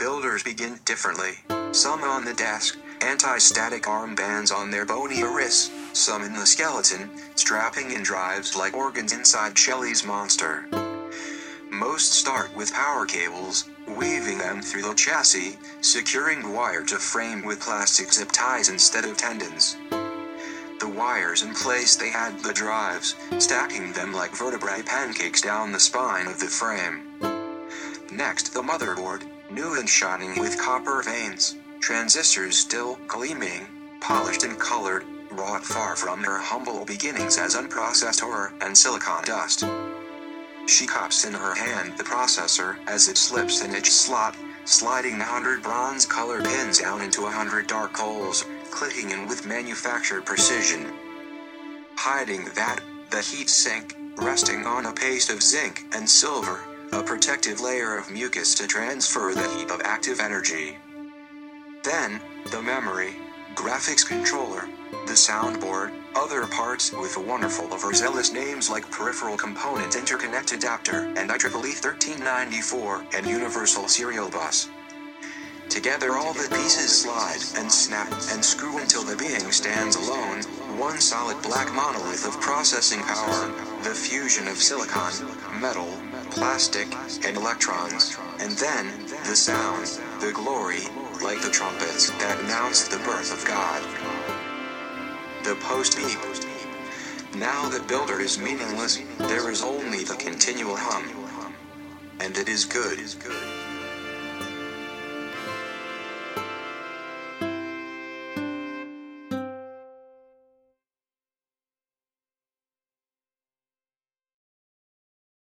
builders begin differently. Some on the desk, anti-static armbands on their bony wrists, some in the skeleton, strapping in drives like organs inside Shelley's monster. Most start with power cables, weaving them through the chassis, securing the wire to frame with plastic zip ties instead of tendons. The wires in place, they add the drives, stacking them like vertebrae pancakes down the spine of the frame. Next, the motherboard, new and shining with copper veins, transistors still gleaming, polished and colored, wrought far from her humble beginnings as unprocessed ore and silicon dust. She cups in her hand the processor as it slips in each slot, sliding 100 bronze-colored pins down into 100 dark holes, clicking in with manufactured precision. Hiding that, the heat sink, resting on a paste of zinc and silver, a protective layer of mucus to transfer the heat of active energy. Then, the memory, graphics controller, the soundboard, other parts with wonderful overzealous names like Peripheral Component Interconnect Adapter and IEEE 1394 and Universal Serial Bus. Together all the pieces slide and snap and screw until the being stands alone, one solid black monolith of processing power, the fusion of silicon, metal, plastic, and electrons, and then, the sound, the glory, like the trumpets that announced the birth of God. The post-beep. Now the builder is meaningless, there is only the continual hum. And it is good.